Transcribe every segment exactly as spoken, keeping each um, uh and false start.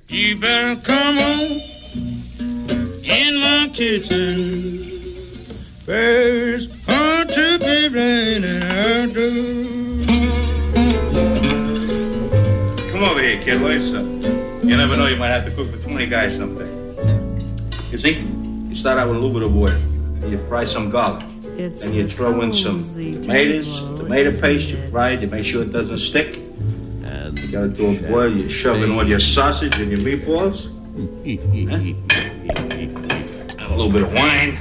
You better come on in my kitchen. There's hard to be raining out do. Come over here, kid. What's up? You never know, you might have to cook for twenty guys someday. You see, you start out with a little bit of water. And you fry some garlic. It's then you throw in some tomatoes, tomato paste. You fry it. You make sure it doesn't stick. And you got to do a boil. You shove in all your sausage and your meatballs. Huh? And a little bit of wine.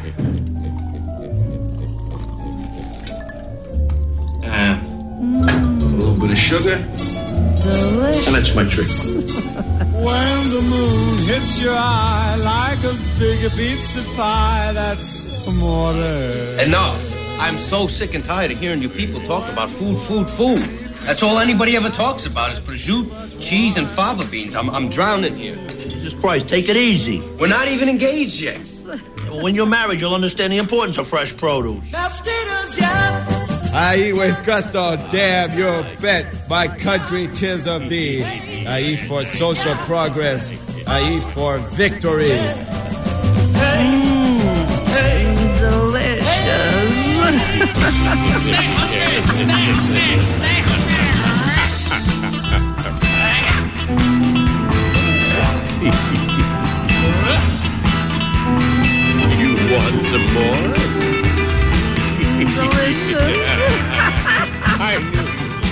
And a little bit of sugar. Delicious. And that's my trick. When the moon hits your eye like a big pizza pie, that's amore. Enough. I'm so sick and tired of hearing you people talk about food, food, food. That's all anybody ever talks about is prosciutto, cheese, and fava beans. I'm, I'm drowning here. Jesus Christ, take it easy. We're not even engaged yet. Well, when you're married, you'll understand the importance of fresh produce. I eat with gusto, damn you bet. My country, 'tis of thee. I eat for social progress. I eat for victory. Mm, hey, delicious. Stay hungry, stay hungry, stay hungry. You want some more? Delicious. I knew you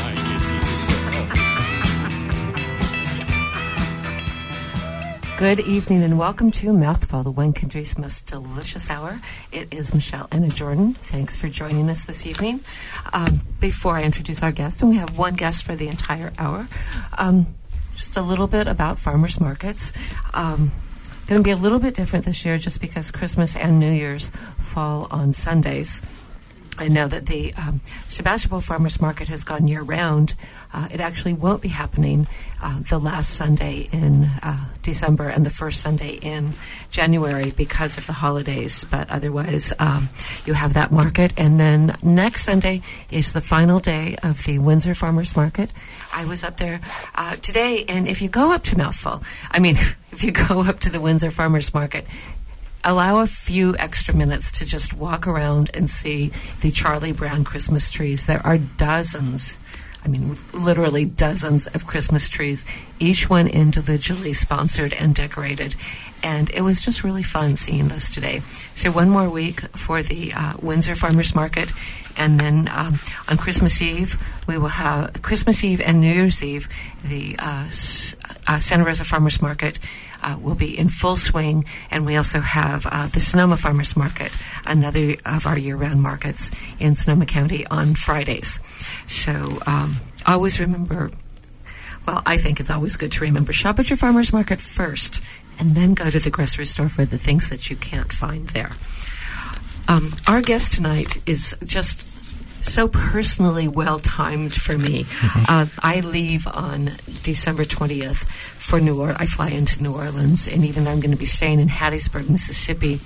liked it. Good evening and welcome to Mouthful, the One Country's most delicious hour. It is Michelle Anna Jordan. Thanks for joining us this evening. Um, before I introduce our guest, and we have one guest for the entire hour, um, just a little bit about farmers markets. Um, going to be a little bit different this year just because Christmas and New Year's fall on Sundays. I know that the um, Sebastopol Farmers Market has gone year-round. Uh, it actually won't be happening uh, the last Sunday in uh, December and the first Sunday in January because of the holidays. But otherwise, um, you have that market. And then next Sunday is the final day of the Windsor Farmers Market. I was up there uh, today, and if you go up to Mouthful, I mean, if you go up to the Windsor Farmers Market, allow a few extra minutes to just walk around and see the Charlie Brown Christmas trees. There are dozens, I mean, literally dozens of Christmas trees, each one individually sponsored and decorated. And it was just really fun seeing those today. So one more week for the uh, Windsor Farmers Market. And then um, on Christmas Eve, we will have Christmas Eve and New Year's Eve, the uh, S- uh, Santa Rosa Farmers Market uh, will be in full swing. And we also have uh, the Sonoma Farmers Market, another of our year-round markets in Sonoma County on Fridays. So um, always remember, well, I think it's always good to remember, shop at your farmers market first and then go to the grocery store for the things that you can't find there. Um, our guest tonight is just so personally well-timed for me. Mm-hmm. Uh, I leave on December twentieth for New Orleans. I fly into New Orleans, and even though I'm going to be staying in Hattiesburg, Mississippi,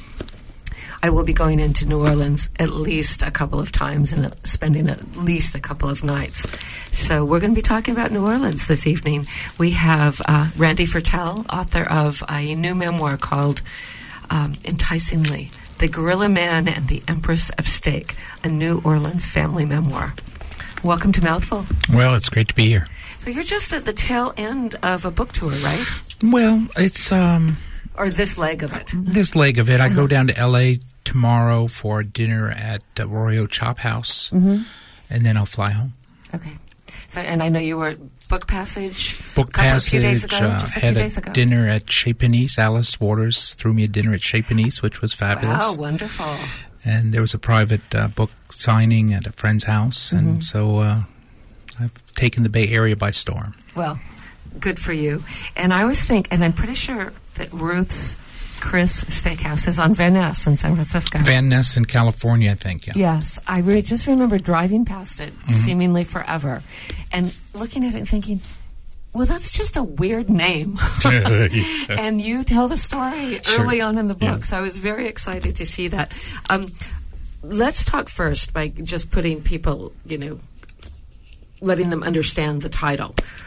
I will be going into New Orleans at least a couple of times and spending at least a couple of nights. So we're going to be talking about New Orleans this evening. We have uh, Randy Fertel, author of a new memoir called um, Enticingly, The Gorilla Man and the Empress of Steak, a New Orleans family memoir. Welcome to Mouthful. Well, it's great to be here. So you're just at the tail end of a book tour, right? Well, it's... um. Or this leg of it. This leg of it. I go down to L A tomorrow for dinner at uh, Rorio Chop House, mm-hmm. and then I'll fly home. Okay. So, and I know you were at Book Passage Book a couple, Passage, a few days ago, uh, just a had few a days ago. dinner at Chez Panisse. Alice Waters threw me a dinner at Chez Panisse, which was fabulous. Wow, wonderful. And there was a private uh, book signing at a friend's house, and mm-hmm. so uh, I've taken the Bay Area by storm. Well, good for you. And I always think, and I'm pretty sure that Ruth's Chris Steakhouse is on Van Ness in San Francisco. Van Ness in California, I think, yeah. Yes. I re- just remember driving past it mm-hmm. seemingly forever and looking at it and thinking, well, that's just a weird name. yeah. And you tell the story sure. early on in the book, yeah. so I was very excited to see that. Um, let's talk first by just putting people, you know, letting them understand the title.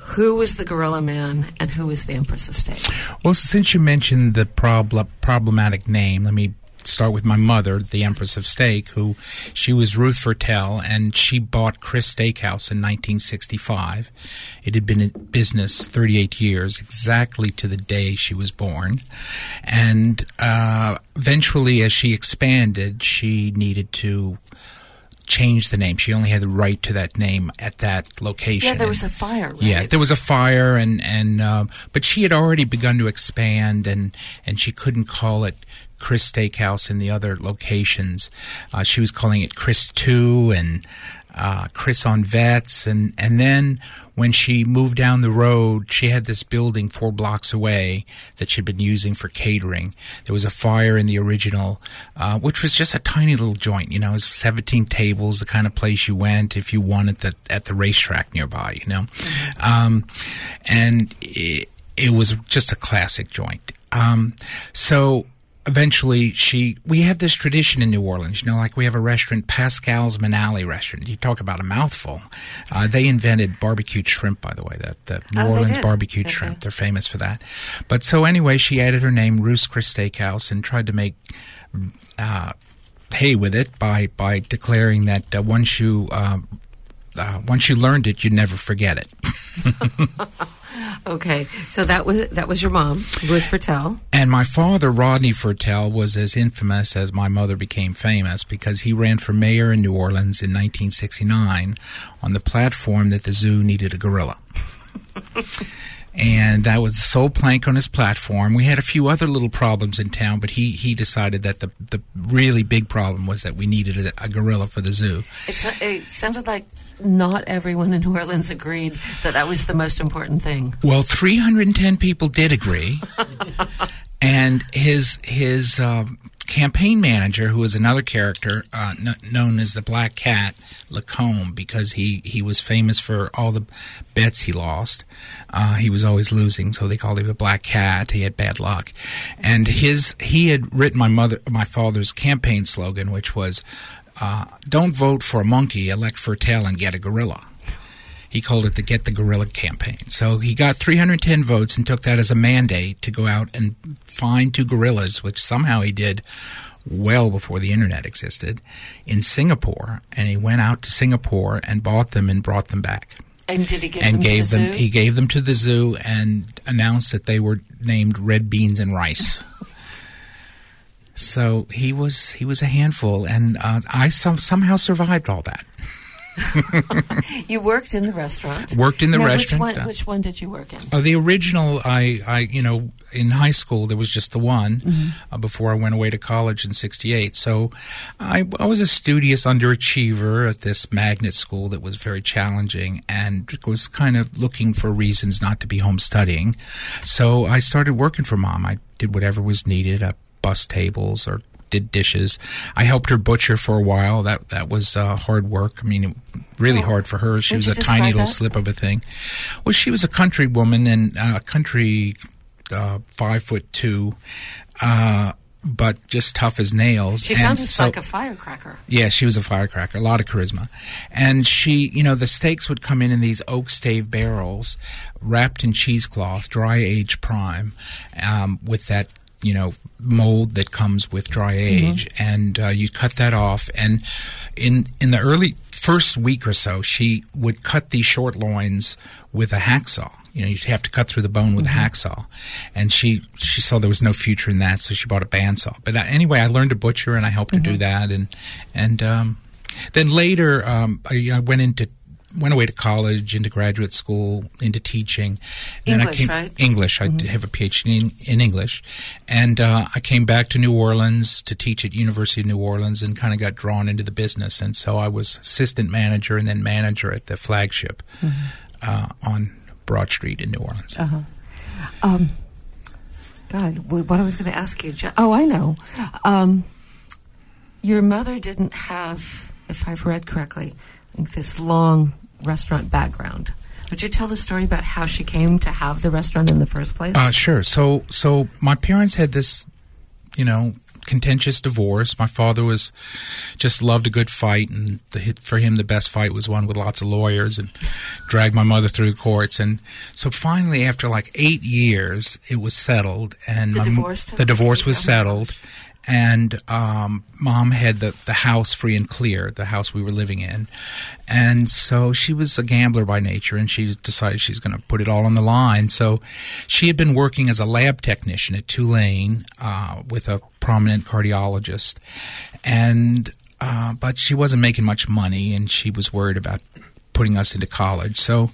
Who was the Gorilla Man and who was the Empress of Steak? Well, since you mentioned the prob- problematic name, let me start with my mother, the Empress of Steak, who she was Ruth Fertel, and she bought Chris Steakhouse in nineteen sixty-five. It had been in business thirty-eight years, exactly to the day she was born. And uh, eventually, as she expanded, she needed to change the name. She only had the right to that name at that location. Yeah, there was a fire, right? Yeah, there was a fire, and and uh, but she had already begun to expand, and and she couldn't call it Chris Steakhouse in the other locations. Uh, she was calling it Chris Two and uh, Chris on Vets, and and then when she moved down the road, she had this building four blocks away that she'd been using for catering. There was a fire in the original, uh, which was just a tiny little joint. You know, it was seventeen tables, the kind of place you went if you wanted the, at the racetrack nearby. You know, um, and it, it was just a classic joint. Um, so. Eventually, she we have this tradition in New Orleans, you know, like we have a restaurant, Pascal's Manali restaurant. You talk about a mouthful. Uh, they invented barbecued shrimp, by the way, that the New oh, Orleans barbecued okay. shrimp. They're famous for that. But so anyway, she added her name, Ruth's Chris Steakhouse, and tried to make uh, hay with it by by declaring that uh, once you uh, uh, once you learned it, you'd never forget it. Okay, so that was that was your mom, Ruth Fertel. And my father, Rodney Fertel, was as infamous as my mother became famous because he ran for mayor in New Orleans in nineteen sixty-nine on the platform that the zoo needed a gorilla. And that was the sole plank on his platform. We had a few other little problems in town, but he, he decided that the the really big problem was that we needed a, a gorilla for the zoo. It's, it sounded like not everyone in New Orleans agreed that that was the most important thing. Well, three hundred ten people did agree. And his his um, campaign manager, who was another character uh, n- known as the Black Cat, Lacombe, because he, he was famous for all the bets he lost. Uh, he was always losing, so they called him the Black Cat. He had bad luck. And his he had written my mother, my father's campaign slogan, which was, uh, don't vote for a monkey, elect Fertel and get a gorilla. He called it the Get the Gorilla campaign. So he got three hundred ten votes and took that as a mandate to go out and find two gorillas, which somehow he did well before the internet existed, in Singapore. And he went out to Singapore and bought them and brought them back. And did he give and them gave to the them, zoo? He gave them to the zoo and announced that they were named Red Beans and Rice. So he was he was a handful, and uh, I some, somehow survived all that. You worked in the restaurant. Worked in the now, restaurant. Which one, which one did you work in? Uh, the original, I, I, you know, in high school there was just the one Mm-hmm. uh, before I went away to college in sixty-eight. So I, I was a studious underachiever at this magnet school that was very challenging and was kind of looking for reasons not to be home studying. So I started working for Mom. I did whatever was needed. I bussed tables or did dishes. I helped her butcher for a while. That that was uh, hard work. I mean, it, really oh. hard for her. She Would was a tiny little that? slip of a thing. Well, she was a country woman and a uh, country uh, five foot two, uh, but just tough as nails. She and sounded so, like a firecracker. Yeah, she was a firecracker. A lot of charisma. And she, you know, the steaks would come in in these oak stave barrels, wrapped in cheesecloth, dry aged prime, um, with that, you know, mold that comes with dry age, mm-hmm. and uh, you cut that off. And in in the early first week or so, she would cut these short loins with a hacksaw. You know, you'd have to cut through the bone with mm-hmm. a hacksaw. And she she saw there was no future in that, so she bought a bandsaw. But uh, anyway, I learned to butcher, and I helped mm-hmm. her do that. And and um, then later, um, I, I went into went away to college, into graduate school, into teaching. And English, I came, right? English. Mm-hmm. I have a P H D in, in English. And uh, I came back to New Orleans to teach at University of New Orleans and kind of got drawn into the business. And so I was assistant manager and then manager at the flagship mm-hmm. uh, on Broad Street in New Orleans. Uh-huh. Um, God, what I was going to ask you. Oh, I know. Um, your mother didn't have, if I've read correctly, this long restaurant background. Would you tell the story about how she came to have the restaurant in the first place? Uh, sure. So, so my parents had this, you know, contentious divorce. My father was just loved a good fight, and the, for him the best fight was one with lots of lawyers, and dragged my mother through the courts. And so finally, after like eight years, it was settled, and the my, divorce, the divorce was settled. And um, Mom had the, the house free and clear, the house we were living in. And so she was a gambler by nature, and she decided she's going to put it all on the line. So she had been working as a lab technician at Tulane uh, with a prominent cardiologist. And uh, but she wasn't making much money, and she was worried about putting us into college. So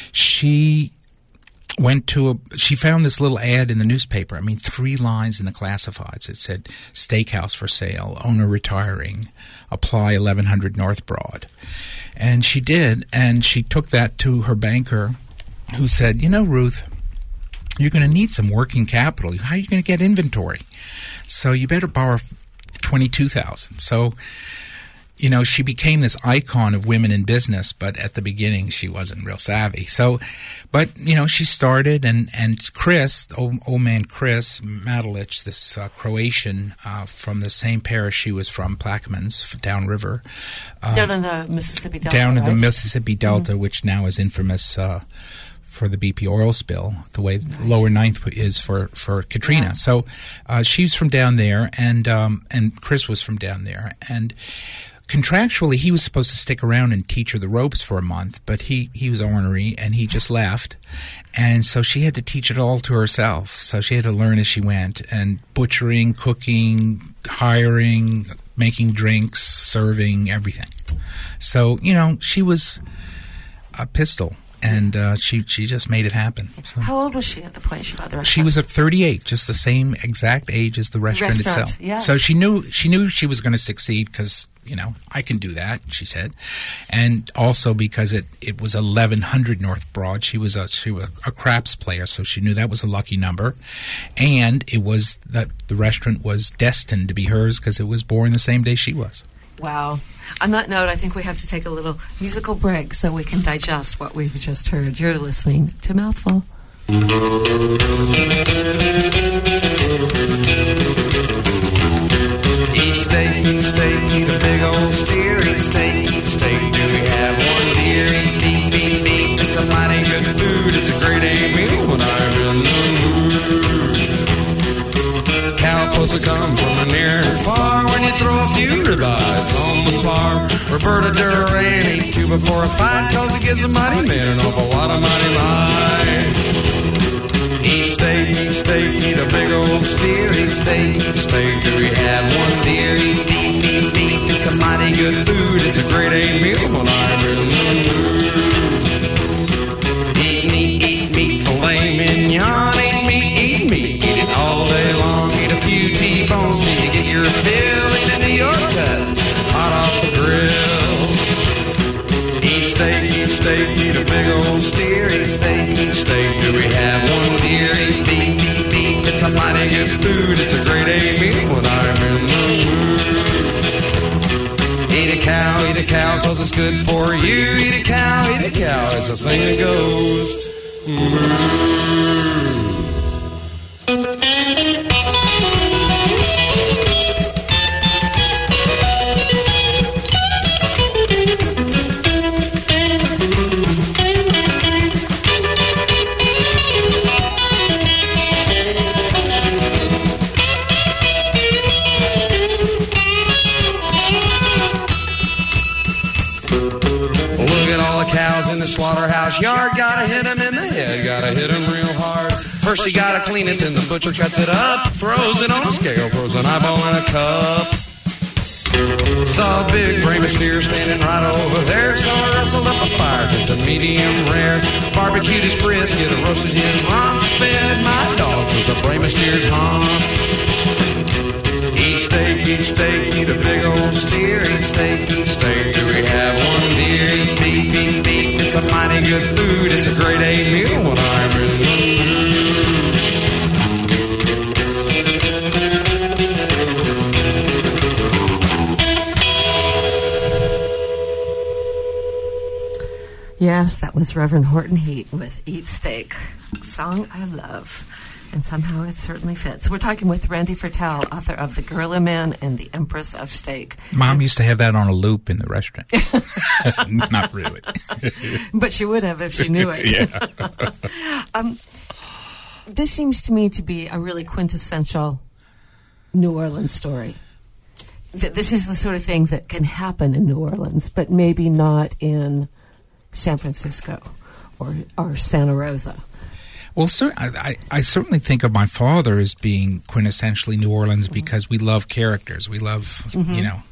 she went to a, she found this little ad in the newspaper. I mean, three lines in the classifieds. It said, steakhouse for sale, owner retiring, apply eleven hundred North Broad. And she did, and she took that to her banker, who said, you know, Ruth, you're going to need some working capital. How are you going to get inventory? So you better borrow twenty-two thousand dollars. So, you know, she became this icon of women in business, but at the beginning she wasn't real savvy. So, but, you know, she started, and, and Chris, old, old man Chris Matulich, this uh, Croatian uh, from the same parish she was from, Plaquemines, downriver. Uh, down in the Mississippi Delta, Down in right? the Mississippi Delta, Mm-hmm. which now is infamous uh, for the B P oil spill, the way right. Lower Ninth is for, for Katrina. Yeah. So uh, she's from down there, and um, and Chris was from down there. And contractually, he was supposed to stick around and teach her the ropes for a month, but he, he was ornery, and he just left. And so she had to teach it all to herself. So she had to learn as she went, and butchering, cooking, hiring, making drinks, serving, everything. So, you know, she was a pistol, and uh, she, she just made it happen. So. How old was she at the point she got the restaurant? She was at thirty-eight, just the same exact age as the restaurant, restaurant itself. Yes. So she knew she knew she was going to succeed because, you know, I can do that, she said. And also because it, it was eleven hundred North Broad. She was a she was a craps player, so she knew that was a lucky number. And it was that the restaurant was destined to be hers because it was born the same day she was. Wow. On that note, I think we have to take a little musical break so we can digest what we've just heard. You're listening to Mouthful. Eat steak, eat steak, eat a big old steer. Eat steak, eat steak, do we have one deer? Eat beef, eat beef, it's a mighty good food. It's a great A meal when I'm in the mood. Cowpulse come from the near and far when you throw a few ribeyes on the farm. Roberta Duran ate two before a fight, cause it gives a mighty man an awful lot of mighty might. Eat steak, eat steak, eat a big old steer. Eat steak, eat steak, do we have one deer? Eat beef, eat beef, it's a mighty good food. It's a great A meal when I'm in the mood. Eat meat, eat meat, filet mignon. Eat meat, eat meat, eat it all day long. Eat a few T-bones till you get your fill. Eat a New York cut, hot off the grill. Eat steak, eat steak, eat a big old steer. Eat steak, eat steak, do we have one deer? Eat beef, eat beef, it's a mighty good food. It's a great A meal when I'm in the mood. Eat a cow, eat a cow, cause it's good for you. Eat a cow, eat a cow, it's a thing that goes moo. Cows in the slaughterhouse yard, gotta hit them in the head, gotta hit them real hard. First you gotta clean it, then the butcher cuts it up, throws it on a scale, throws an eyeball in a cup. Saw a big brain steer standing right over there, so I rustled up a fire, cooked a medium rare. Barbecued his brisket, roasted his rump, fed my dogs with a brain steer's hump. Eat steak, eat steak, eat a big old steer. Eat steak, eat steak, do we have one deer? Eat beef, eat beef, it's a mighty good food. It's a great A meal when I'm in the Yes, that was Reverend Horton Heat with Eat Steak, song I love. And somehow it certainly fits. We're talking with Randy Fertel, author of The Gorilla Man and The Empress of Steak. Mom used to have that on a loop in the restaurant. Not really. But she would have if she knew it. Yeah. um, this seems to me to be a really quintessential New Orleans story. Th- This is the sort of thing that can happen in New Orleans, but maybe not in San Francisco or, or Santa Rosa. Well, sir, I, I, I certainly think of my father as being quintessentially New Orleans because we love characters. We love, Mhm. you know,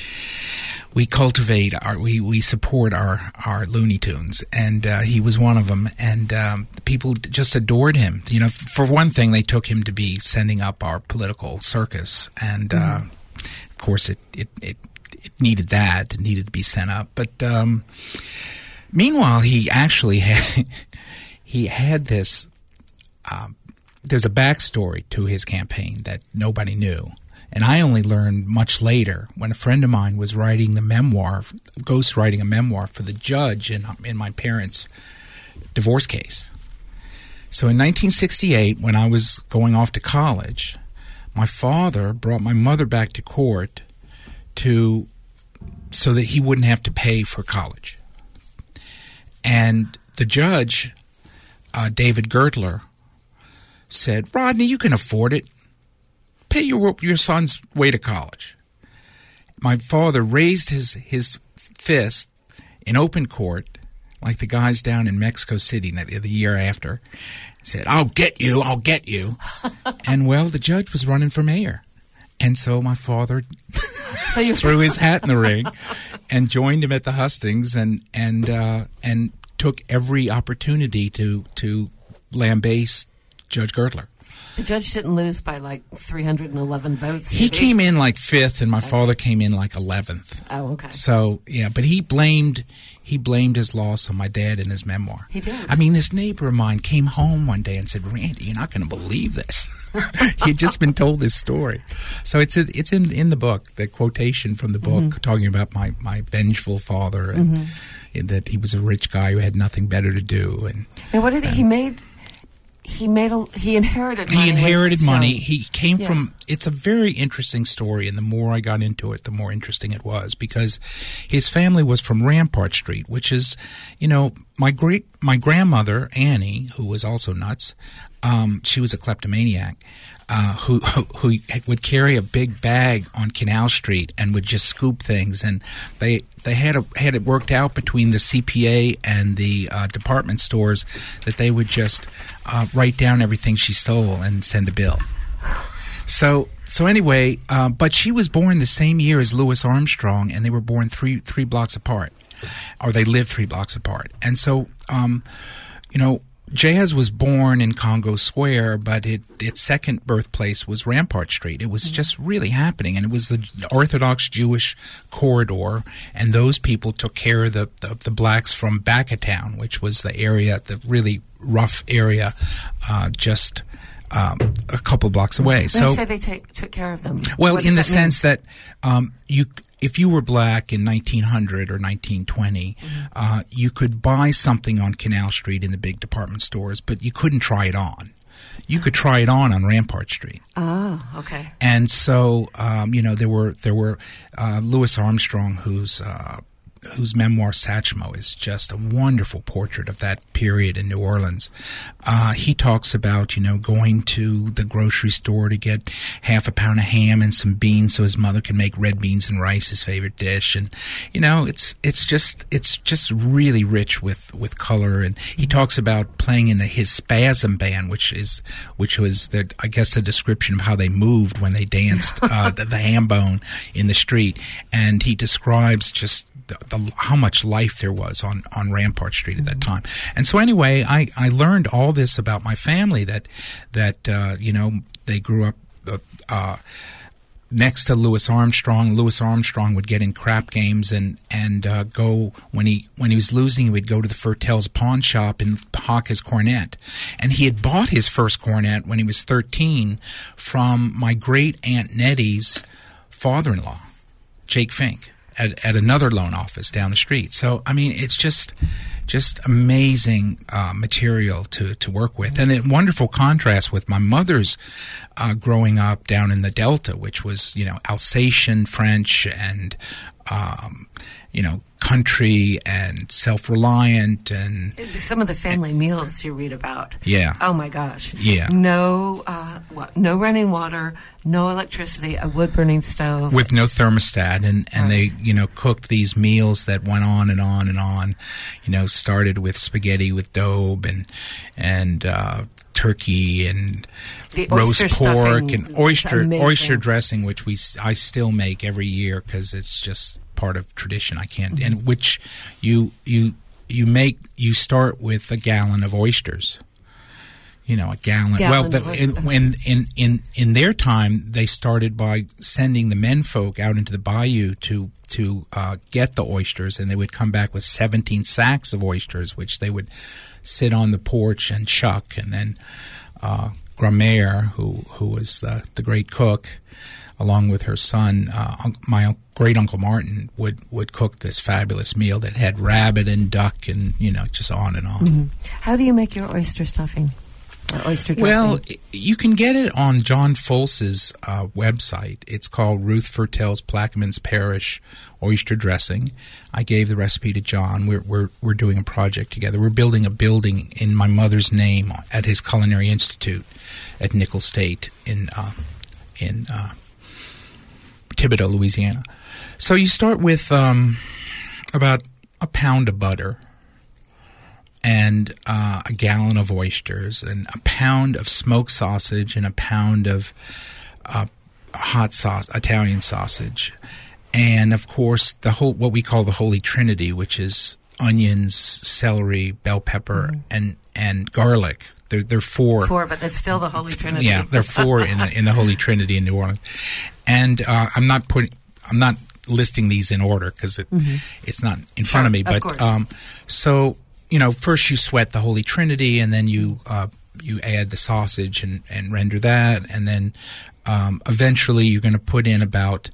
we cultivate our, we, we support our, our Looney Tunes, and uh, he was one of them. And um, people just adored him. You know, for one thing, they took him to be sending up our political circus, and uh, of course, it, it it it needed that. It needed to be sent up. But um, meanwhile, he actually had he had this. Um, there's a backstory to his campaign that nobody knew. And I only learned much later when a friend of mine was writing the memoir, ghost writing a memoir for the judge in, in my parents' divorce case. So in nineteen sixty-eight, when I was going off to college, my father brought my mother back to court to so that he wouldn't have to pay for college. And the judge, uh, David Gertler, said, Rodney, you can afford it. Pay your your son's way to college. My father raised his, his fist in open court, like the guys down in Mexico City the, the year after, said, I'll get you, I'll get you. And, well, the judge was running for mayor. And so my father so you threw his hat in the ring and joined him at the hustings and and uh, and took every opportunity to, to lambaste Judge Gertler. The judge didn't lose by like three hundred eleven votes. He did came in like fifth, and my father came in like eleventh. Oh, okay. So yeah, but he blamed he blamed his loss on my dad in his memoir. He did. I mean, this neighbor of mine came home one day and said, "Randy, you're not going to believe this." He had just been told this story, so it's it's in in the book. The quotation from the book Mhm. talking about my, my vengeful father and Mhm. that he was a rich guy who had nothing better to do. And And what did he, he made? He made a, he inherited money. He inherited when money. young. He came Yeah. from, it's a very interesting story, and the more I got into it, the more interesting it was, because his family was from Rampart Street, which is, you know, my great, my grandmother, Annie, who was also nuts, um, she was a kleptomaniac, uh, who, who, who would carry a big bag on Canal Street and would just scoop things, and they, they had a, had it worked out between the C P A and the uh, department stores that they would just uh, write down everything she stole and send a bill. So so anyway, uh, but she was born the same year as Louis Armstrong, and they were born three three blocks apart, or they lived three blocks apart. And so, um, you know, Jazz was born in Congo Square, but it, its second birthplace was Rampart Street. It was mm-hmm. just really happening, and it was the Orthodox Jewish corridor, and those people took care of the, the, the blacks from back of town, which was the area, the really rough area, uh, just um, a couple blocks away. When so you say they take, took care of them. Well, what in the does that mean? sense that um, you, if you were black in nineteen hundred or nineteen twenty, mm-hmm. uh, you could buy something on Canal Street in the big department stores, but you couldn't try it on. You could try it on on Rampart Street. Oh, okay. And so, um, you know, there were there were uh, Louis Armstrong, who's uh, whose memoir Satchmo is just a wonderful portrait of that period in New Orleans. Uh, he talks about, you know, going to the grocery store to get half a pound of ham and some beans so his mother can make red beans and rice, his favorite dish. And, you know, it's it's just it's just really rich with, with color. And he talks about playing in the, his spasm band, which is which was the, I guess, a description of how they moved when they danced uh, the, the ham bone in the street. And he describes just The, the, how much life there was on, on Rampart Street at that time. And so anyway, I, I learned all this about my family, that, that uh, you know, they grew up uh, uh, next to Louis Armstrong. Louis Armstrong would get in crap games and, and uh, go, when he when he was losing, he would go to the Fertel's pawn shop and hawk his cornet. And he had bought his first cornet when he was thirteen from my great-aunt Nettie's father-in-law, Jake Fink. At, at another loan office down the street. So, I mean, it's just, just amazing uh, material to, to work with. And a wonderful contrast with my mother's uh, growing up down in the Delta, which was, you know, Alsatian French and, um, you know, country and self-reliant and some of the family and, meals you read about. Yeah. Oh my gosh. Yeah. No, uh, what? No running water, no electricity, a wood-burning stove with no thermostat, and and right. they you know cooked these meals that went on and on and on. You know, started with spaghetti with daube and and uh, turkey and the roast pork and oyster amazing. oyster dressing, which we I still make every year because it's just part of tradition. I can't, mm-hmm. and which you you you make you start with a gallon of oysters. You know, a gallon. gallon well, the, in, in in in in their time, they started by sending the menfolk out into the bayou to to uh, get the oysters, and they would come back with seventeen sacks of oysters, which they would sit on the porch and shuck, and then uh, Grammaire, who who was the, the great cook, along with her son, uh, my great uncle Martin, would, would cook this fabulous meal that had rabbit and duck and, you know, just on and on. Mm-hmm. How do you make your oyster stuffing or oyster dressing? Well, you can get it on John Folse's uh, website. It's called Ruth Fertel's Plaquemines Parish Oyster Dressing. I gave the recipe to John. We're, we're, we're doing a project together. We're building a building in my mother's name at his Culinary Institute at Nickel State in, uh, in uh, Thibodaux, Louisiana. So you start with um, about a pound of butter and uh, a gallon of oysters and a pound of smoked sausage and a pound of uh, hot sauce, Italian sausage, and of course the whole what we call the Holy Trinity, which is onions, celery, bell pepper, mm-hmm. and and garlic. They're, they're four. Four, but that's still the Holy Trinity. Yeah, they're four in the, in the Holy Trinity in New Orleans. And uh, I'm not putting, I'm not listing these in order because it, mm-hmm. it's not in sure, front of me. But of course. Um, so you know, first you sweat the Holy Trinity, and then you uh, you add the sausage and, and render that, and then um, eventually you're going to put in about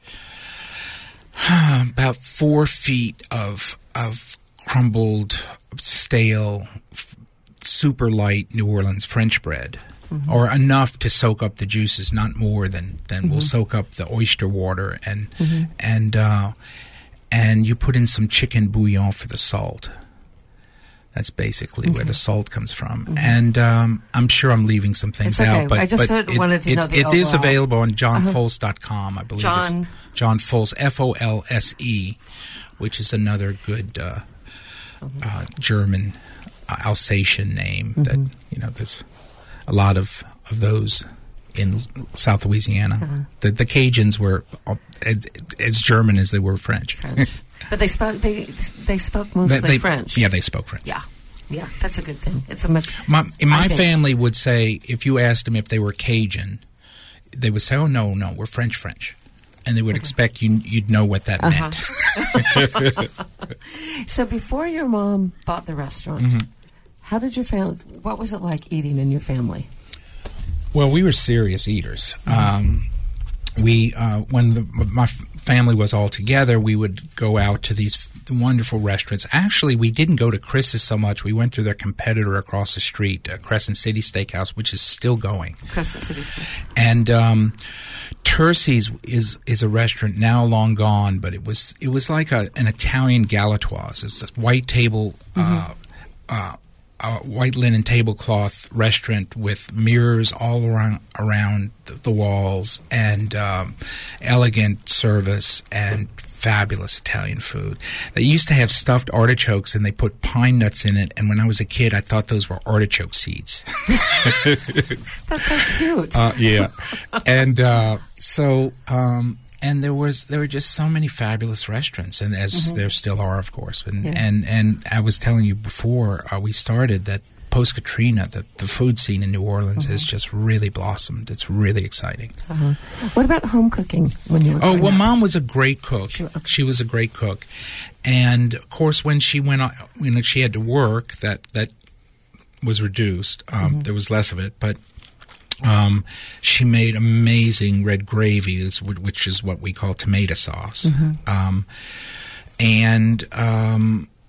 about four feet of of crumbled, stale, super light New Orleans French bread, mm-hmm. or enough to soak up the juices, not more than, than mm-hmm. will soak up the oyster water, and mm-hmm. and uh, and you put in some chicken bouillon for the salt. That's basically okay. where the salt comes from, mm-hmm. and um, I'm sure I'm leaving some things okay. out, but I just but wanted it, to know it, the it is overall. available on john folse dot com, I believe. John it's John Folse, F O L S E, which is another good uh, mm-hmm. uh, German. Uh, Alsatian name mm-hmm. that, you know, there's a lot of, of those in South Louisiana. Uh-huh. The, the Cajuns were uh, as, as German as they were French. French. But they spoke they they spoke mostly they, they, French. Yeah, they spoke French. Yeah, yeah, that's a good thing. It's a much. My, my family would say, if you asked them if they were Cajun, they would say, "Oh no, no, we're French, French," and they would okay. expect you you'd know what that uh-huh. meant. So before your mom bought the restaurant, mm-hmm. how did your family? What was it like eating in your family? Well, we were serious eaters. Mm-hmm. Um, we uh, when the, my family was all together, we would go out to these wonderful restaurants. Actually, we didn't go to Chris's so much. We went to their competitor across the street, uh, Crescent City Steakhouse, which is still going. Crescent City Steakhouse. And um, Tercy's is is a restaurant now long gone, but it was it was like a, an Italian Galatoire's. It's a white table. Mm-hmm. Uh, uh, a white linen tablecloth restaurant with mirrors all around around the walls, and um, elegant service and fabulous Italian food. They used to have stuffed artichokes, and they put pine nuts in it. And when I was a kid, I thought those were artichoke seeds. That's so cute. Uh, yeah, and uh, so. Um, And there was there were just so many fabulous restaurants, and as mm-hmm. there still are, of course. And yeah. and, and I was telling you before uh, we started that post Katrina, the, the food scene in New Orleans mm-hmm. has just really blossomed. It's really exciting. Uh-huh. What about home cooking when you were? Oh well, up? Mom was a great cook. She, okay. she was a great cook, and of course when she went on, when she had to work, that that was reduced. Um, mm-hmm. There was less of it, but. Um, she made amazing red gravy, which is what we call tomato sauce. Mm-hmm. Um, and um,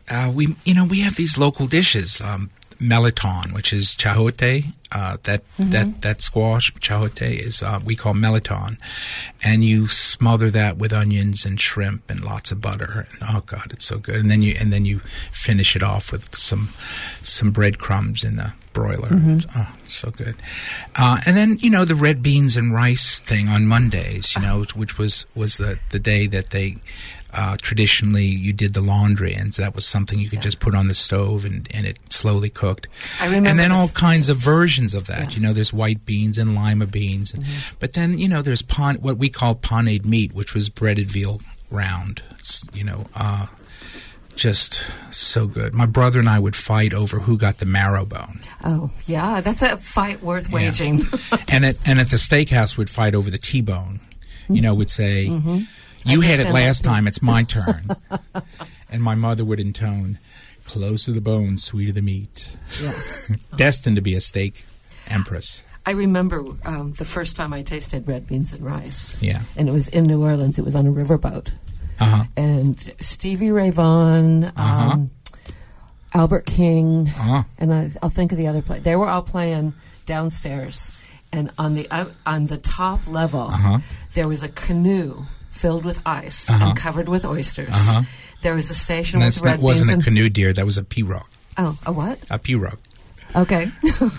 uh, we, you know, we have these local dishes. Um, Meliton, which is chayote, uh, that Mm-hmm. that that squash chayote is uh, we call meliton, and you smother that with onions and shrimp and lots of butter. And, oh God, it's so good. And then you and then you finish it off with some some breadcrumbs in the broiler. Mm-hmm. It's, oh, it's so good. Uh, and then you know the red beans and rice thing on Mondays, you know, which was was the the day that they. Uh, traditionally, you did the laundry, and that was something you could just put on the stove, and, and it slowly cooked. I remember and then this. all kinds of versions of that. Yeah. You know, there's white beans and lima beans, and, Mm-hmm. but then you know there's pon- what we call panade meat, which was breaded veal round. It's, you know, uh, just so good. My brother and I would fight over who got the marrow bone, Oh, yeah, that's a fight worth waging. and at and at the steakhouse would fight over the T-bone. You know, would say. Mm-hmm. You I had it understand last that, too. time, it's my turn. And my mother would intone, close to the bone, sweet of the meat. Yeah. Destined to be a steak empress. I remember um, the first time I tasted red beans and rice. Yeah. And it was in New Orleans. It was on a riverboat. Uh-huh. And Stevie Ray Vaughan, Uh-huh. um, Albert King, Uh-huh. and I, I'll think of the other play. They were all playing downstairs. And on the uh, on the top level, Uh-huh. there was a canoe filled with ice Uh-huh. and covered with oysters. Uh-huh. There was a station That's with red that wasn't beans a and... canoe, dear. That was a pirogue. Oh, a what? A pirogue. Okay.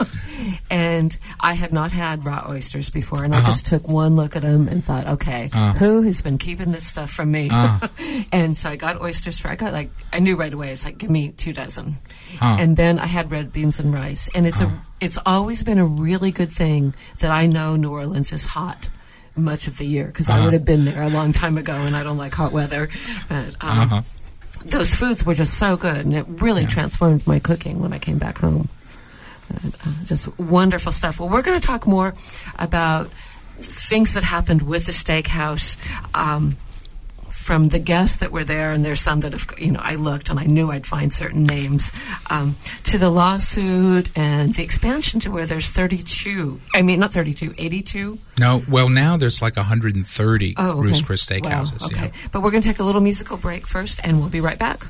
And I had not had raw oysters before, and I Uh-huh. just took one look at them and thought, okay, Uh. who has been keeping this stuff from me? Uh. And so I got oysters for, I got like, I knew right away, it's like, give me two dozen. Uh. And then I had red beans and rice. And it's Uh. a, it's always been a really good thing that I know New Orleans is hot much of the year, because I Uh-huh. would have been there a long time ago, and I don't like hot weather. But um, Uh-huh. those foods were just so good, and it really Yeah. transformed my cooking when I came back home. Uh, uh, just wonderful stuff. Well, we're going to talk more about things that happened with the steakhouse um, from the guests that were there, and there's some that have, you know, I looked and I knew I'd find certain names, um, to the lawsuit and the expansion to where there's thirty-two, I mean, not thirty-two, eighty-two. No, well, now there's like one hundred thirty Oh, okay. Ruth's Chris Wow, steakhouses. okay. Yeah. But we're going to take a little musical break first, and we'll be right back.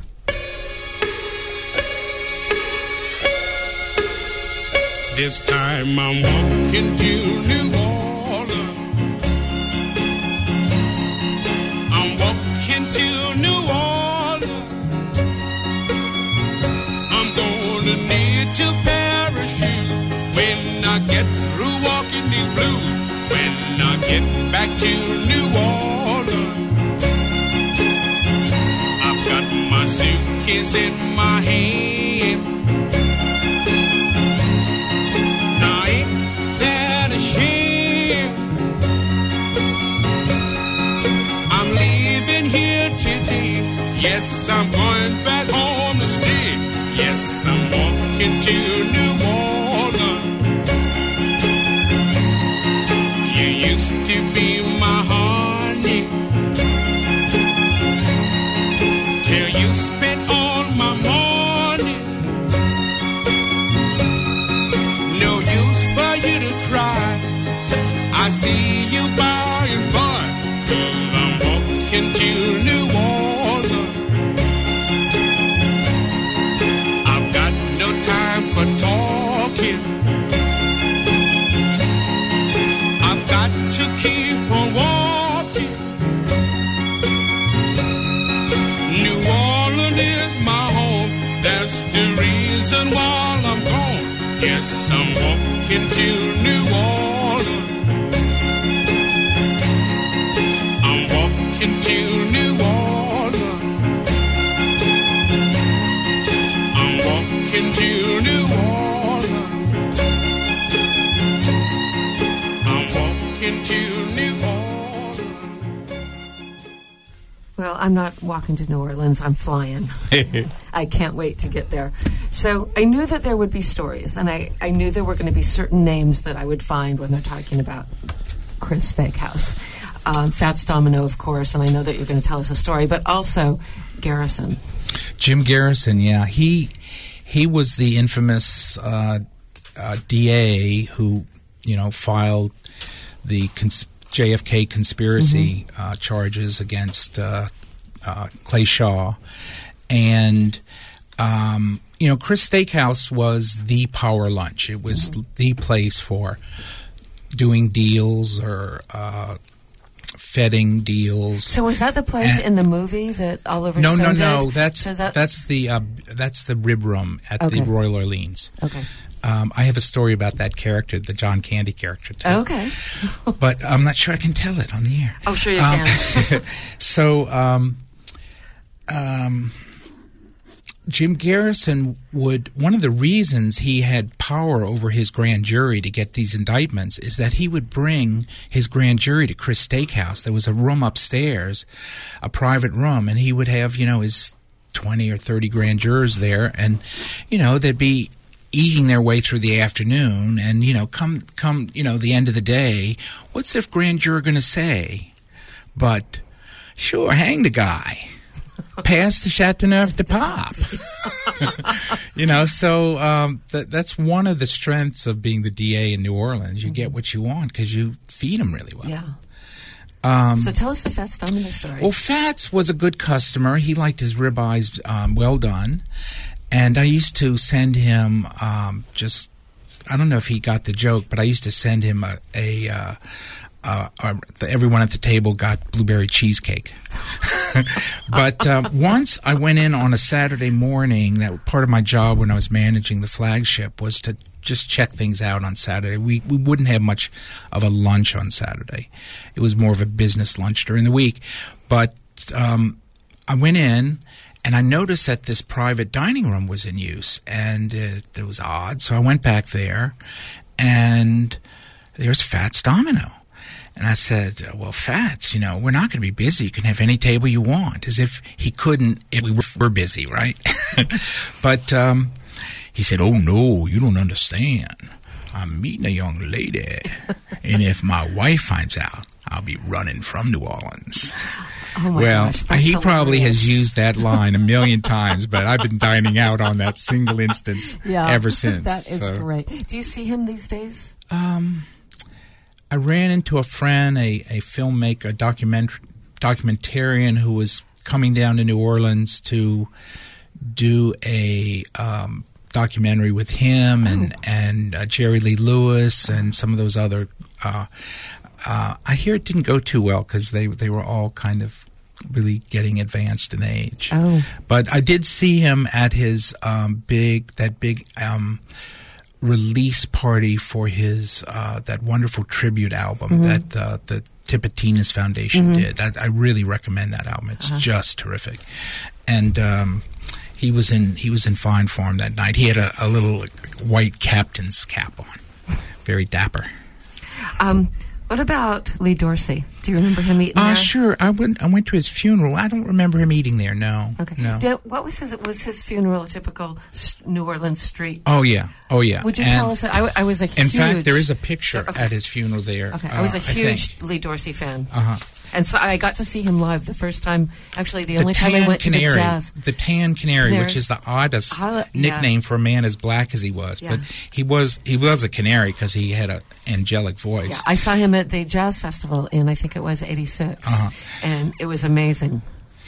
This time I'm walking to New Orleans. I'm walking to New Orleans. I'm gonna need to parachute when I get through walking these blues. When I get back to New Orleans, I've got my suitcase in my hand. Yes, I'm going back home to stay. Yes, I'm walking to New Orleans. You used to be my honey, till you spent all my money. No use for you to cry. I see you by and by, 'cause I'm walking to New Orleans. For talking, I've got to keep on walking. New Orleans is my home. That's the reason why I'm gone. Yes, I'm walking to New Orleans. I'm walking to New Orleans. I'm walking to New Orleans. I'm walking to New Orleans. Well, I'm not walking to New Orleans. I'm flying. I can't wait to get there. So I knew that there would be stories, and I, I knew there were going to be certain names that I would find when they're talking about Chris Steakhouse. Um, Fats Domino, of course, and I know that you're going to tell us a story, but also Garrison. Jim Garrison, yeah. He he was the infamous uh, uh, D A who, you know, filed the cons- J F K conspiracy mm-hmm. uh, charges against uh, uh, Clay Shaw. And um, you know, Chris Steakhouse was the power lunch. It was mm-hmm. the place for doing deals or uh, fetting deals. So was that the place and, in the movie that Oliver no, Stone did? No, no, no. That's so that, that's the uh, that's the rib room at okay. the Royal Orleans. Okay. Um, I have a story about that character, the John Candy character, too. Okay. But I'm not sure I can tell it on the air. Oh, sure you um, can. so, um, um, Jim Garrison would, one of the reasons he had power over his grand jury to get these indictments is that he would bring his grand jury to Chris Steakhouse. There was a room upstairs, a private room, and he would have, you know, his twenty or thirty grand jurors there, and, you know, there'd be eating their way through the afternoon, and, you know, come, come, you know, the end of the day, what's this grand juror going to say? But, sure, hang the guy. Pass the Chateauneuf de Pop. You know, so um, that, that's one of the strengths of being the D A in New Orleans. You mm-hmm. get what you want because you feed them really well. Yeah. Um, so tell us the Fats Domino story. Well, Fats was a good customer. He liked his ribeyes um, well done. And I used to send him um, just, I don't know if he got the joke, but I used to send him a, a, uh, uh, a everyone at the table got blueberry cheesecake. But um, once I went in on a Saturday morning, that part of my job when I was managing the flagship was to just check things out on Saturday. We, we wouldn't have much of a lunch on Saturday. It was more of a business lunch during the week. But um, I went in, and I noticed that this private dining room was in use, and it, it was odd. So I went back there, and there's Fats Domino. And I said, well, Fats, you know, we're not going to be busy. You can have any table you want, as if he couldn't if we were busy, right? But um, he said, oh, no, you don't understand. I'm meeting a young lady, and if my wife finds out, I'll be running from New Orleans. Oh my well, gosh, he hilarious. Probably has used that line a million times, but I've been dining out on that single instance yeah, ever since. That is so. great. Do you see him these days? Um, I ran into a friend, a, a filmmaker, a document, documentarian who was coming down to New Orleans to do a um, documentary with him oh. and, and uh, Jerry Lee Lewis and some of those other uh, uh, I hear it didn't go too well because they, they were all kind of really getting advanced in age. Oh. But I did see him at his um, big, that big um, release party for his, uh, that wonderful tribute album mm-hmm. that uh, the Tipitinas Foundation mm-hmm. did. I, I really recommend that album. It's uh-huh. just terrific. And um, he was in he was in fine form that night. He had a, a little white captain's cap on. Very dapper. Um What about Lee Dorsey? Do you remember him eating uh, there? Sure. I went. I went to his funeral. I don't remember him eating there. No. Okay. No. Did, what was his? Was his funeral a typical New Orleans street? Oh yeah. Oh yeah. Would you and tell us? I, I was a huge. In fact, there is a picture okay. at his funeral there. Okay. I was a uh, huge Lee Dorsey fan. Uh huh. And so I got to see him live the first time. Actually, the, the only time I went canary, to the jazz. The Tan Canary, Canary. which is the oddest uh, nickname yeah. for a man as black as he was. Yeah. But he was he was a canary because he had an angelic voice. Yeah, I saw him at the Jazz Festival in I think it was eighty-six, uh-huh. and it was amazing.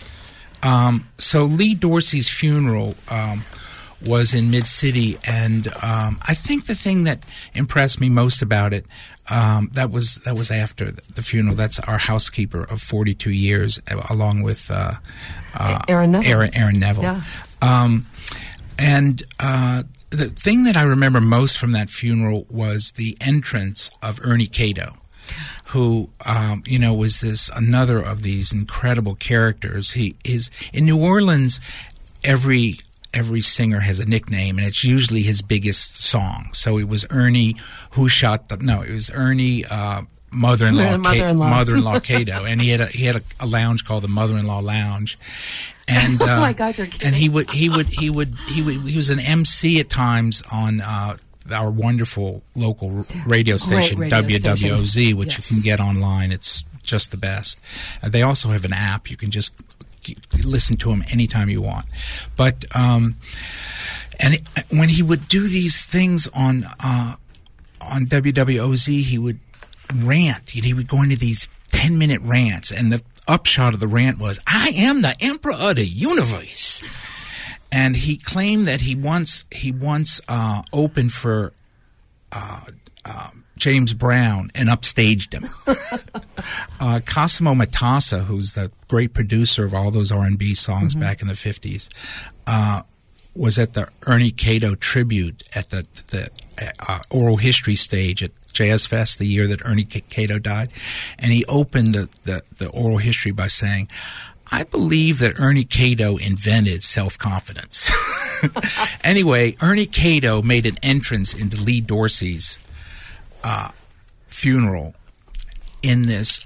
Um, so Lee Dorsey's funeral um, was in Mid-City, and um, I think the thing that impressed me most about it, um, that was that was after the funeral. That's our housekeeper of forty-two years, along with uh, uh, Aaron Neville. Aaron, Aaron Neville. Yeah. Um, and uh, the thing that I remember most from that funeral was the entrance of Ernie Cato, who, um, you know, was this another of these incredible characters. He is in New Orleans. Every every singer has a nickname, and it's usually his biggest song. So it was Ernie who shot the no, it was Ernie uh, mother-in-law mother-in-law, mother-in-law Cato, and he had a he had a, a lounge called the Mother-in-law Lounge. And, uh, oh my God, you're kidding. And he would he would he would he would he was an M C at times on. Uh, our wonderful local radio station, radio W W O Z, station. which yes. you can get online. It's just the best. Uh, they also have an app. You can just listen to him anytime you want. But um, and it, when he would do these things on uh, on W W O Z, he would rant. He would go into these ten-minute rants, and the upshot of the rant was, I am the emperor of the universe. and he claimed that he once he once uh, opened for uh, uh, James Brown and upstaged him. uh, Cosimo Matassa, who's the great producer of all those R and B songs mm-hmm. back in the fifties, uh, was at the Ernie Cato tribute at the the uh, oral history stage at Jazz Fest the year that Ernie Cato died, and he opened the, the, the oral history by saying, "I believe that Ernie Cato invented self-confidence." Anyway, Ernie Cato made an entrance into Lee Dorsey's uh, funeral in this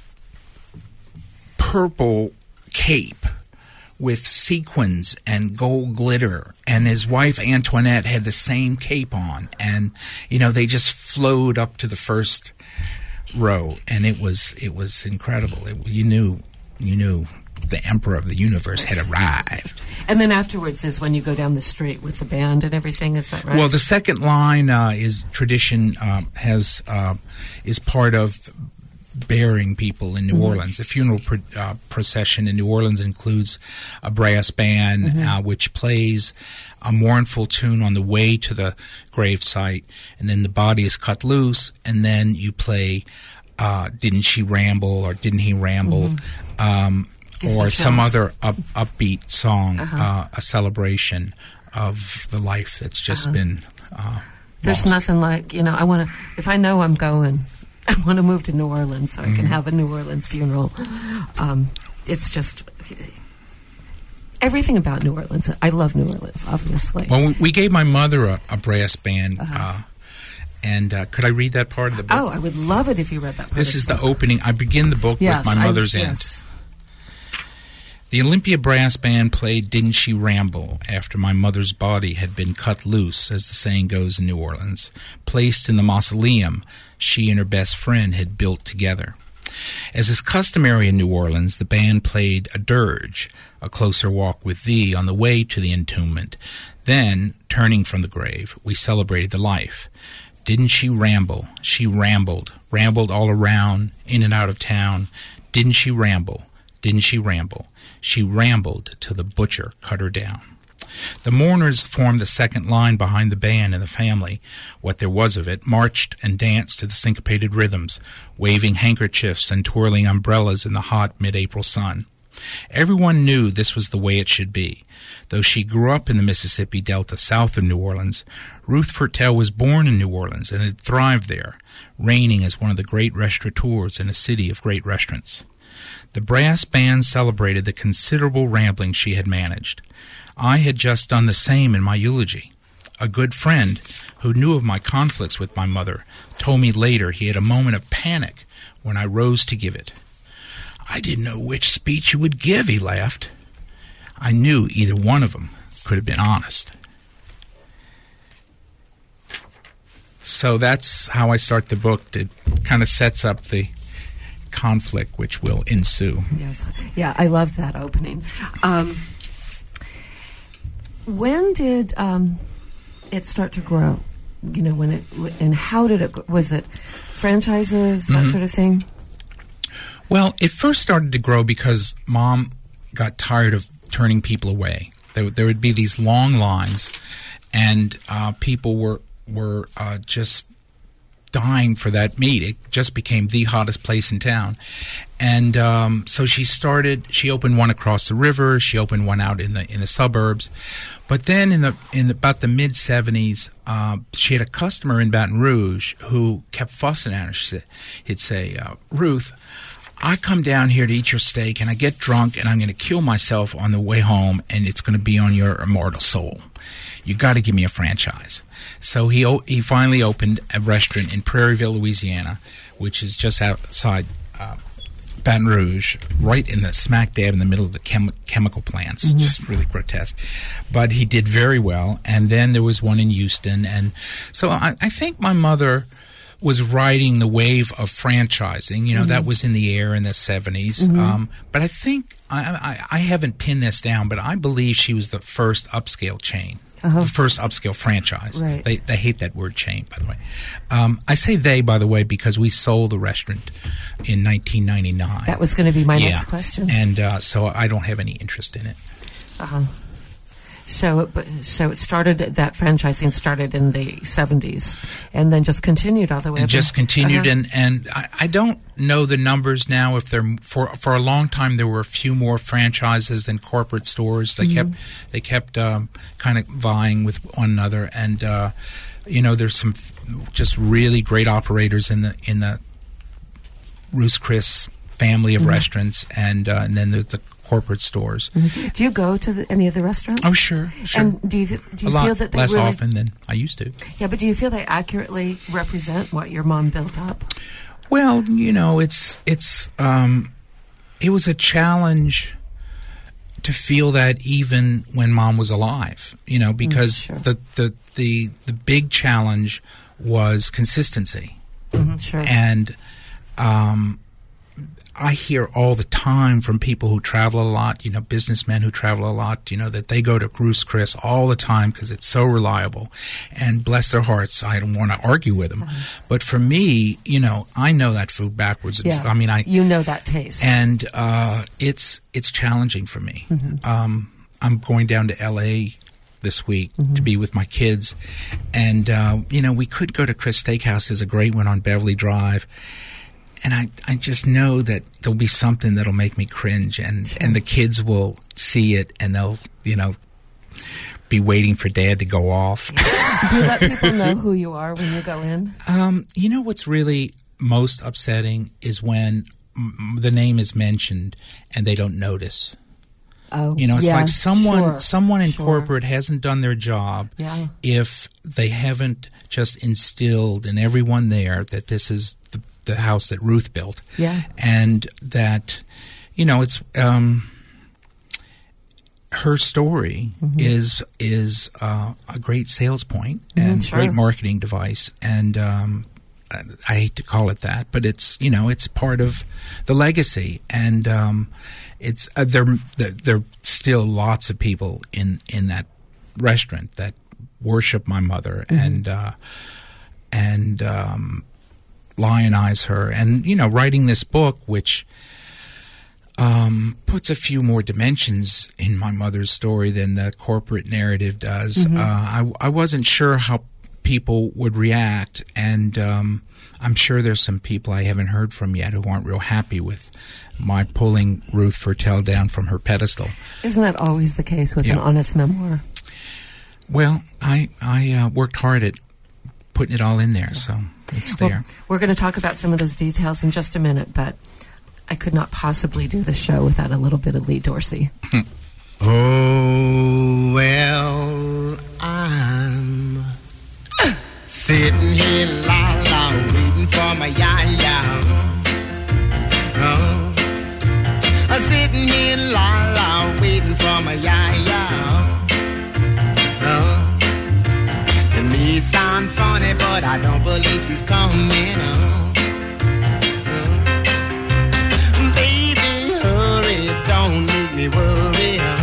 purple cape with sequins and gold glitter, and his wife Antoinette had the same cape on, and you know they just flowed up to the first row, and it was it was incredible. It, you knew you knew the Emperor of the Universe had arrived. And then afterwards is when you go down the street with the band and everything. Is that right? Well, the second line uh, is tradition um, has uh, is part of burying people in New mm-hmm. Orleans. The funeral pro- uh, procession in New Orleans includes a brass band mm-hmm. uh, which plays a mournful tune on the way to the gravesite, and then the body is cut loose, and then you play uh, "Didn't She Ramble" or "Didn't He Ramble," mm-hmm. um, or some other up, upbeat song, uh-huh. uh, a celebration of the life that's just uh-huh. been uh, There's lost. Nothing like, you know, I want to, if I know I'm going, I want to move to New Orleans so mm-hmm. I can have a New Orleans funeral. Um, it's just everything about New Orleans. I love New Orleans, obviously. Well, we, we gave my mother a, a brass band, uh-huh. uh, and uh, could I read that part of the book? Oh, I would love it if you read that part. This of is the the book. opening. I begin the book yes, with my mother's I, end. Yes. The Olympia Brass Band played "Didn't She Ramble" after my mother's body had been cut loose, as the saying goes in New Orleans, placed in the mausoleum she and her best friend had built together. As is customary in New Orleans, the band played a dirge, "A Closer Walk with Thee," on the way to the entombment. Then, turning from the grave, we celebrated the life. Didn't she ramble? She rambled, rambled all around, in and out of town. Didn't she ramble? Didn't she ramble? She rambled till the butcher cut her down. The mourners formed the second line behind the band, and the family, what there was of it, marched and danced to the syncopated rhythms, waving handkerchiefs and twirling umbrellas in the hot mid-April sun. Everyone knew this was the way it should be. Though she grew up in the Mississippi Delta south of New Orleans, Ruth Fertel was born in New Orleans and had thrived there, reigning as one of the great restaurateurs in a city of great restaurants. The brass band celebrated the considerable rambling she had managed. I had just done the same in my eulogy. A good friend, who knew of my conflicts with my mother, told me later he had a moment of panic when I rose to give it. "I didn't know which speech you would give," he laughed. I knew either one of them could have been honest. So that's how I start the book. It kind of sets up the conflict which will ensue. Yes. Yeah, I loved that opening. Um, when did um, it start to grow? You know, when it, and how did it, was it franchises, that mm-hmm. sort of thing? Well, it first started to grow because Mom got tired of turning people away. There, there would be these long lines, and uh, people were, were uh, just dying for that meat. It just became the hottest place in town. And um, so she started, she opened one across the river, she opened one out in the in the suburbs. But then in the in the, about the mid seventies, uh, she had a customer in Baton Rouge who kept fussing at her. She said, he'd say, uh, "Ruth, I come down here to eat your steak and I get drunk and I'm going to kill myself on the way home, and it's going to be on your immortal soul. You got to give me a franchise." So he he finally opened a restaurant in Prairieville, Louisiana, which is just outside uh, Baton Rouge, right in the smack dab in the middle of the chem- chemical plants. Mm-hmm. Just really grotesque. But he did very well. And then there was one in Houston. And so I, I think my mother was riding the wave of franchising. You know, mm-hmm. that was in the air in the seventies. Mm-hmm. Um, but I think, I, I, I haven't pinned this down, but I believe she was the first upscale chain. Uh-huh. The first upscale franchise. Right. They they hate that word chain, by the way. Um, I say they, by the way, because we sold the restaurant in nineteen ninety-nine. That was going to be my yeah. next question. And uh, so I don't have any interest in it. Uh-huh. So, it, so it started. That franchising started in the seventies, and then just continued all the way. And up just in, continued, uh-huh. and and I, I don't know the numbers now. If they're for for a long time, there were a few more franchises than corporate stores. They Mm-hmm. kept they kept um, kind of vying with one another, and uh, you know, there's some f- just really great operators in the in the Ruth's Chris family of Mm-hmm. restaurants, and uh, and then the, the corporate stores. Mm-hmm. Do you go to the, any of the restaurants? Oh, sure, sure. And do you th- do you a lot feel that they less really, often than I used to? Yeah, but do you feel they accurately represent what your mom built up? Well, you know, it's it's um, it was a challenge to feel that even when Mom was alive, you know, because Mm, sure. the, the the the big challenge was consistency, Mm-hmm, sure. and um, I hear all the time from people who travel a lot, you know, businessmen who travel a lot, you know, that they go to Ruth's Chris all the time because it's so reliable. And bless their hearts, I don't want to argue with them. Uh-huh. But for me, you know, I know that food backwards. and Yeah, I mean, I you know that taste. and uh, it's it's challenging for me. Mm-hmm. Um, I'm going down to L A this week Mm-hmm. to be with my kids, and uh, you know, we could go to Chris Steakhouse. There's a great one on Beverly Drive. And I, I just know that there'll be something that'll make me cringe, and, Sure. and the kids will see it, and they'll, you know, be waiting for Dad to go off. Do you let people know who you are when you go in? Um, you know what's really most upsetting is when m- the name is mentioned and they don't notice. Oh, You know, it's yeah, like someone sure, someone in sure. corporate hasn't done their job Yeah. if they haven't just instilled in everyone there that this is the, the house that Ruth built. Yeah. And that, you know, it's um, her story Mm-hmm. is is uh, a great sales point and Mhm, sure. great marketing device, and um, I, I hate to call it that, but it's, you know, it's part of the legacy, and um, it's uh, there there there are still lots of people in in that restaurant that worship my mother Mm-hmm. and uh, and um, lionize her, and you know, writing this book, which um, puts a few more dimensions in my mother's story than the corporate narrative does. Mm-hmm. Uh, I, I wasn't sure how people would react, and um, I'm sure there's some people I haven't heard from yet who aren't real happy with my pulling Ruth Fertel down from her pedestal. Isn't that always the case with Yeah. an honest memoir? Well, I I uh, worked hard at putting it all in there, so it's there. Well, we're going to talk about some of those details in just a minute, but I could not possibly do the show without a little bit of Lee Dorsey. Oh, well, I'm sitting here, la la, waiting for my ya-ya. Oh, I'm sitting here, la la, waiting for my ya-ya. Oh, it may sound funny, but I don't believe she's coming. Oh. Don't make me worry. Uh,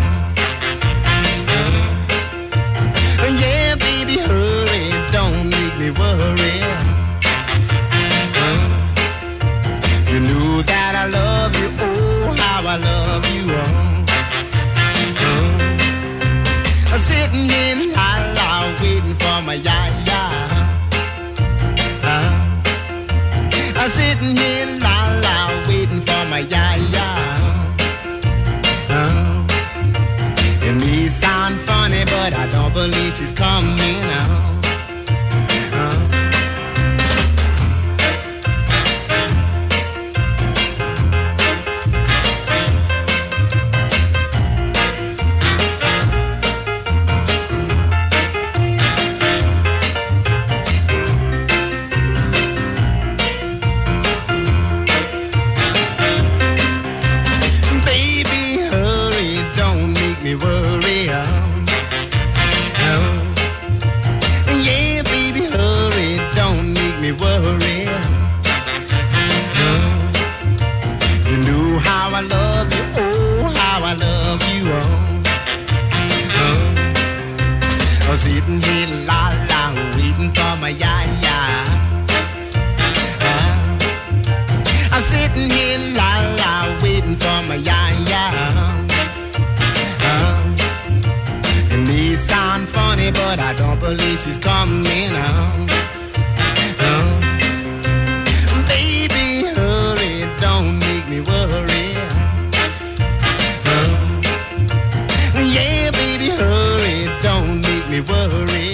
yeah, baby, hurry. Don't make me worry. Uh, you know that I love you. Oh, how I love you. Uh, uh, sitting in la la, waiting for my ya ya. Uh, early, she's coming home. Oh. Baby, hurry, don't make me worry. Oh. Yeah, baby, hurry, don't make me worry.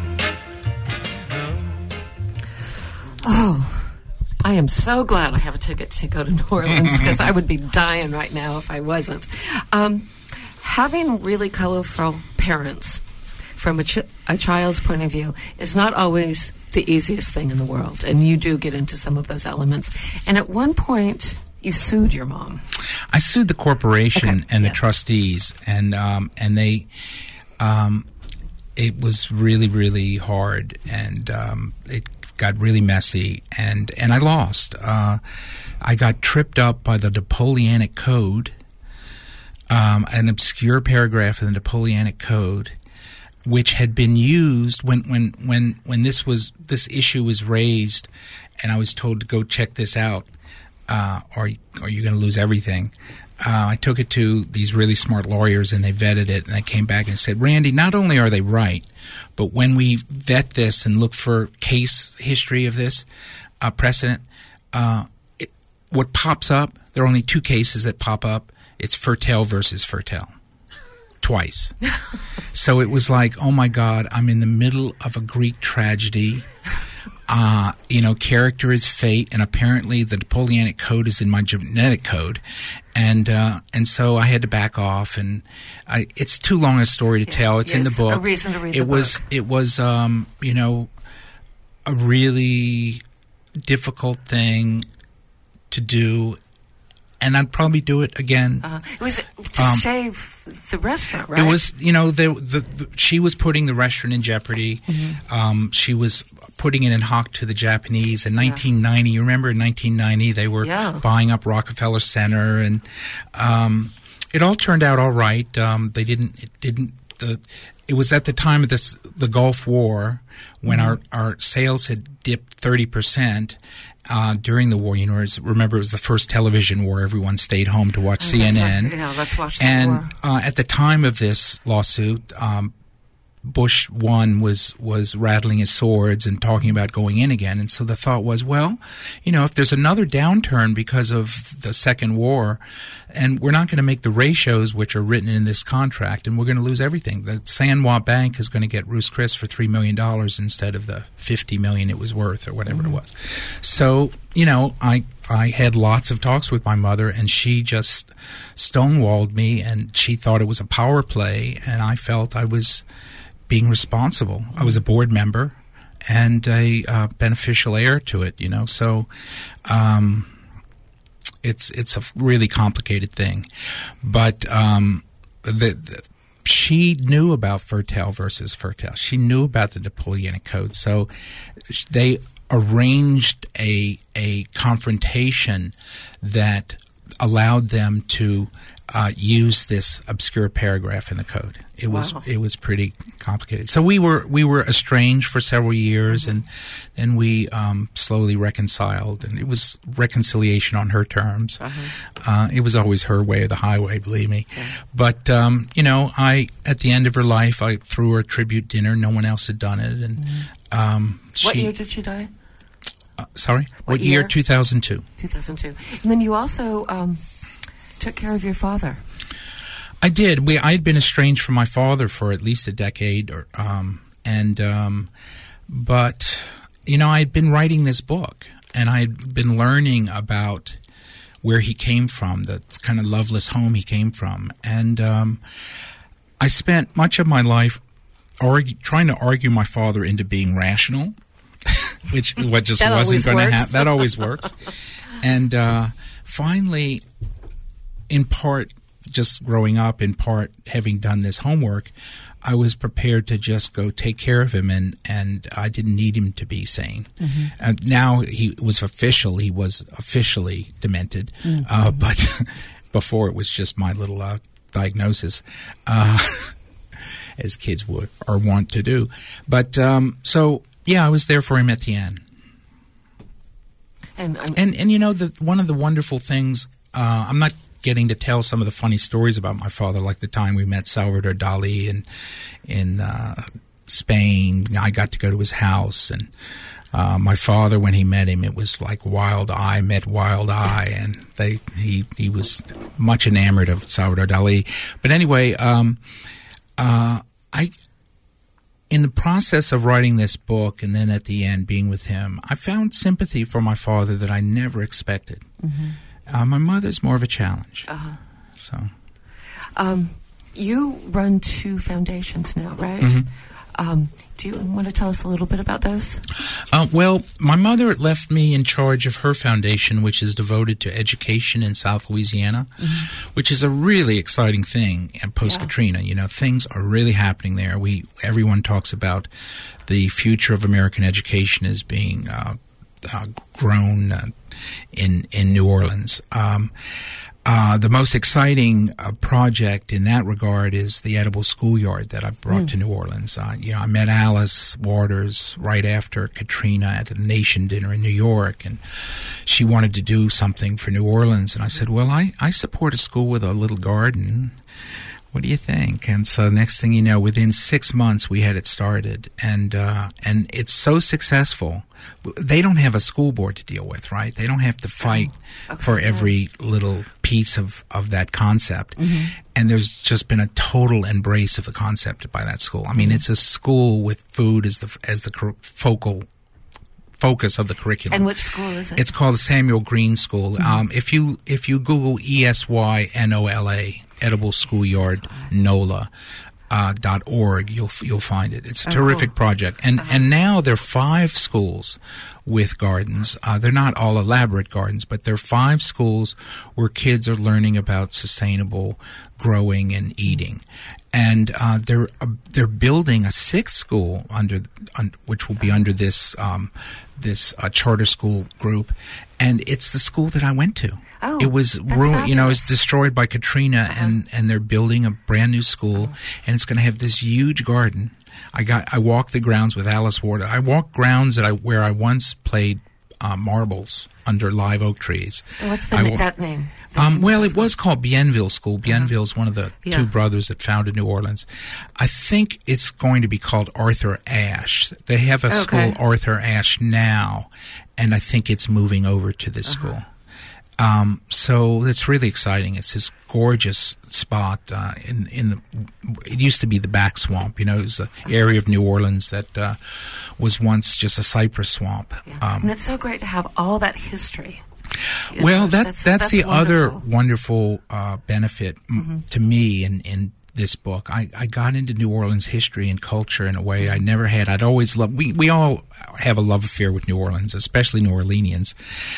Oh. I am so glad I have a ticket to go to New Orleans because I would be dying right now if I wasn't. Um, having really colorful parents from a, ch- a child's point of view is not always the easiest thing in the world, and you do get into some of those elements. And at one point, you sued your mom. I sued the corporation Okay, and yeah. the trustees, and um, and they, um, it was really, really hard, and um, it got really messy, and, and I lost. Uh, I got tripped up by the Napoleonic Code, um, an obscure paragraph in the Napoleonic Code, which had been used when, when, when, when this was this issue was raised, and I was told to go check this out, uh, or, or you're going to lose everything. Uh, I took it to these really smart lawyers, and they vetted it, and they came back and said, Randy, not only are they right, but when we vet this and look for case history of this uh, precedent, uh, it, what pops up, there are only two cases that pop up. It's Fertel versus Fertel. Twice. So it was like, oh, my God, I'm in the middle of a Greek tragedy. Uh, you know, character is fate, and apparently the Napoleonic Code is in my genetic code, and uh, and so I had to back off. And I, it's too long a story to Yeah, tell. It's in the yes, book. a reason to read it the was book. it was um, you know, a really difficult thing to do, and I'd probably do it again. Uh, it was to Um, save the restaurant, right? It was, you know, the, the, the she was putting the restaurant in jeopardy. Mm-hmm. Um, she was putting it in hock to the Japanese. In nineteen ninety, you remember in nineteen ninety, they were Yeah. buying up Rockefeller Center, and um, it all turned out all right. Um, they didn't, it didn't, the, it was at the time of this, the Gulf War, when Mm-hmm. our, our sales had dipped thirty percent. Uh, during the war, you know, it was- remember it was the first television war. Everyone stayed home to watch Oh, that's C N N. right. Yeah, let's watch the And war. uh, at the time of this lawsuit, um, Bush one was was rattling his swords and talking about going in again. And so the thought was, well, you know, if there's another downturn because of the second war, and we're not going to make the ratios which are written in this contract, and we're going to lose everything. The Sanwa Bank is going to get Ruth's Chris for three million dollars instead of the fifty million dollars it was worth, or whatever Mm-hmm. it was. So, you know, I I had lots of talks with my mother, and she just stonewalled me, and she thought it was a power play, and I felt I was being responsible. I was a board member and a uh, beneficial heir to it, you know. So um, it's it's a really complicated thing. But um, the, the she knew about Fertel versus Fertel. She knew about the Napoleonic Code. So they arranged a a confrontation that allowed them to uh, use this obscure paragraph in the code. It was Wow. it was pretty complicated. So we were we were estranged for several years, Mm-hmm. and then we um, slowly reconciled, and it was reconciliation on her terms. Uh-huh. Uh, it was always her way or the highway, believe me. But um, you know, I at the end of her life, I threw her a tribute dinner. No one else had done it, and um, What she. year did she die? Uh, sorry, What year? year? two thousand two. two thousand two. And then you also um, took care of your father. I did. We I had been estranged from my father for at least a decade, or um, and um, but you know, I had been writing this book, and I had been learning about where he came from, the kind of loveless home he came from, and um, I spent much of my life argue, trying to argue my father into being rational, which what just That wasn't always going to works. happen. That always works, and uh, finally, in part. Just growing up, in part having done this homework, I was prepared to just go take care of him, and, and I didn't need him to be sane. Mm-hmm. And now he was official; he was officially demented. Mm-hmm. Uh, but before it was just my little uh, diagnosis, uh, as kids would or want to do. But um, so yeah, I was there for him at the end. And I'm, And and you know, the one of the wonderful things, uh, I'm not getting to tell some of the funny stories about my father, like the time we met Salvador Dali in in uh, Spain. I got to go to his house, and uh, my father, when he met him, it was like Wild Eye met Wild Eye, and they he he was much enamored of Salvador Dali. But anyway, um, uh, I. In the process of writing this book and then at the end being with him, I found sympathy for my father that I never expected. Mm-hmm. Uh, my mother's more of a challenge. Uh-huh. So, um, you run two foundations now, right? Mm-hmm. Um, do you want to tell us a little bit about those? Uh, well, my mother left me in charge of her foundation, which is devoted to education in South Louisiana, mm-hmm. which is a really exciting thing post-Katrina. Yeah. You know, things are really happening there. We Everyone talks about the future of American education as being uh, uh, grown uh, in, in New Orleans. Um Uh, the most exciting uh, project in that regard is the Edible Schoolyard that I brought mm. to New Orleans. Uh, you know, I met Alice Waters right after Katrina at a Nation dinner in New York, and she wanted to do something for New Orleans. And I said, well, I, I support a school with a little garden. What do you think? And so next thing you know, within six months, we had it started. And uh, and it's so successful. They don't have a school board to deal with, right? They don't have to fight oh, okay, for every yeah. little piece of, of that concept. Mm-hmm. And there's just been a total embrace of the concept by that school. I mean, mm-hmm. it's a school with food as the as the focal focus of the curriculum. And which school is it? It's called the Samuel Green School. Mm-hmm. Um, if you if you Google E S Y N O L A, Edible Schoolyard NOLA, uh, dot org, you'll you'll find it. It's a oh, terrific cool. project, and uh-huh. and now there are five schools with gardens. Uh, they're not all elaborate gardens, but there are five schools where kids are learning about sustainable growing and eating. And uh, they're uh, they're building a sixth school under, un, which will be under this um, this uh, charter school group, and it's the school that I went to. Oh, it was ruined, you know, it was destroyed by Katrina, uh-huh. and, and they're building a brand new school, uh-huh. and it's going to have this huge garden. I got I walked the grounds with Alice Ward. I walked grounds that I where I once played uh, marbles under live oak trees. What's the, I, that name? Um, well, it was called Bienville School. Bienville is one of the yeah. two brothers that founded New Orleans. I think it's going to be called Arthur Ashe. They have a okay. school, Arthur Ashe, now, and I think it's moving over to this uh-huh. school. Um, so it's really exciting. It's this gorgeous spot uh, in in the. It used to be the back swamp. You know, it was the area of New Orleans that uh, was once just a cypress swamp. Yeah. Um, and it's so great to have all that history. You well, know, that, that's, that's, that's the wonderful. other wonderful uh, benefit mm-hmm. m- to me in, in this book. I, I got into New Orleans history and culture in a way I never had. I'd always loved, we, we all have a love affair with New Orleans, especially New Orleanians.